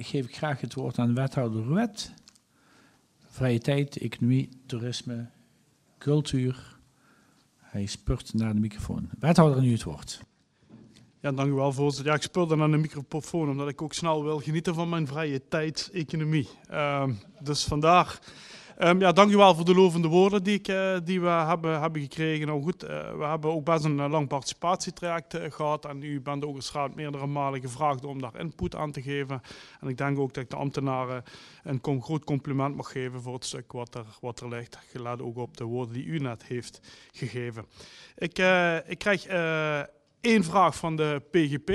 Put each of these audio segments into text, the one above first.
geef ik graag het woord aan wethouder Ruet. Vrije tijd, economie, toerisme, cultuur. Hij spurt naar de microfoon. Wethouder, nu het woord. Ja, dank u wel, voorzitter. Ja, ik speelde naar de microfoon omdat ik ook snel wil genieten van mijn vrije tijd, economie. Dus vandaar. Ja, dank u wel voor de lovende woorden die we hebben gekregen. Nou goed, we hebben ook best een lang participatietraject gehad. En u bent ook als raad meerdere malen gevraagd om daar input aan te geven. En ik denk ook dat ik de ambtenaren een groot compliment mag geven voor het stuk wat er ligt. Gelet ook op de woorden die u net heeft gegeven. Ik krijg... Eén vraag van de PGP.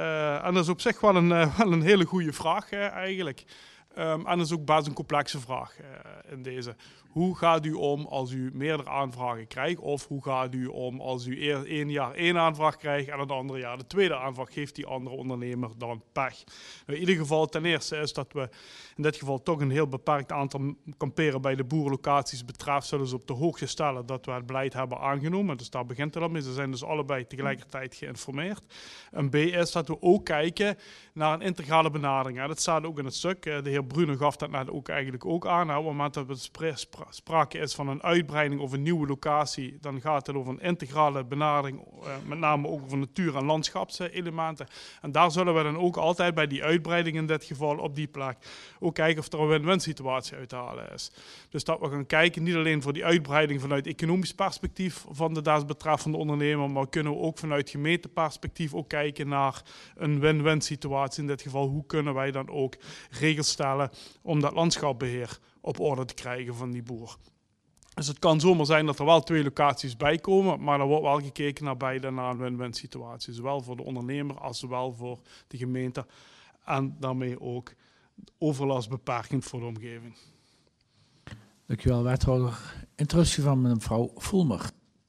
En dat is op zich wel een hele goede vraag eigenlijk. En dat is ook best een complexe vraag in deze. Hoe gaat u om als u meerdere aanvragen krijgt? Of hoe gaat u om als u 1 jaar 1 aanvraag krijgt en het andere jaar de tweede aanvraag geeft die andere ondernemer dan pech? Nou, in ieder geval ten eerste is dat we in dit geval toch een heel beperkt aantal kamperen bij de boerenlocaties betreft. Zullen ze op de hoogte stellen dat we het beleid hebben aangenomen. Dus daar begint het al mee. Ze zijn dus allebei tegelijkertijd geïnformeerd. En B is dat we ook kijken naar een integrale benadering. Ja, dat staat ook in het stuk. De heer Brune gaf dat net ook eigenlijk ook aan. Op het moment dat we sprake is van een uitbreiding of een nieuwe locatie, dan gaat het over een integrale benadering, met name ook over natuur- en landschapselementen. En daar zullen we dan ook altijd bij die uitbreiding in dit geval op die plek ook kijken of er een win-win situatie uit te halen is. Dus dat we gaan kijken, niet alleen voor die uitbreiding vanuit economisch perspectief van de desbetreffende ondernemer, maar kunnen we ook vanuit gemeenteperspectief ook kijken naar een win-win situatie. In dit geval, hoe kunnen wij dan ook regels stellen om dat landschapsbeheer op orde te krijgen van die boer. Dus het kan zomaar zijn dat er wel 2 locaties bij komen, maar er wordt wel gekeken naar beide naar een win-win situatie. Zowel voor de ondernemer als zowel voor de gemeente en daarmee ook overlastbeperkend voor de omgeving. Dank u wel, wethouder. Interruptie van mevrouw Voelmer.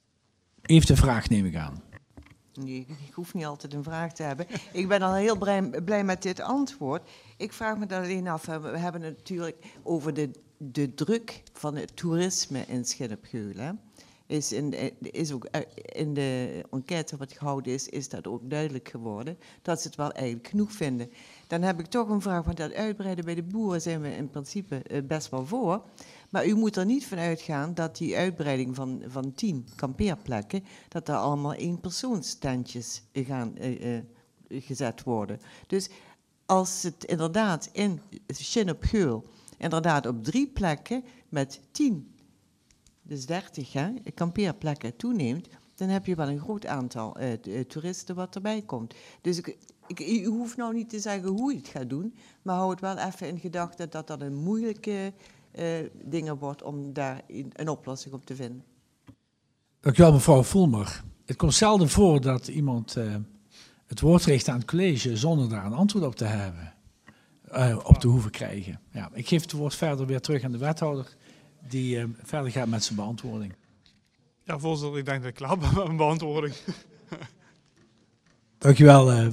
U heeft een vraag, neem ik aan. Nee, ik hoef niet altijd een vraag te hebben. Ik ben al heel blij met dit antwoord. Ik vraag me dan alleen af, we hebben het natuurlijk over de druk van het toerisme in Schin-op-Geulen. Is ook in de enquête wat gehouden is dat ook duidelijk geworden, dat ze het wel eigenlijk genoeg vinden. Dan heb ik toch een vraag, want dat uitbreiden bij de boeren zijn we in principe best wel voor. Maar u moet er niet van uitgaan dat die uitbreiding van 10 kampeerplekken, dat daar allemaal eenpersoonstentjes gaan gezet worden. Dus als het inderdaad in Schin-op-Geul inderdaad op 3 plekken met 10, dus 30 kampeerplekken toeneemt, dan heb je wel een groot aantal toeristen wat erbij komt. Dus u hoeft nou niet te zeggen hoe je het gaat doen, maar hou het wel even in gedachten dat dat een moeilijke dingen wordt om daar een oplossing op te vinden. Dank u wel, mevrouw Voelmer. Het komt zelden voor dat iemand het woord richt aan het college zonder daar een antwoord op te hebben, op te hoeven krijgen. Ja, ik geef het woord verder weer terug aan de wethouder, die verder gaat met zijn beantwoording. Ja, voorzitter, ik denk dat ik klaar ben met mijn beantwoording. Dank u wel,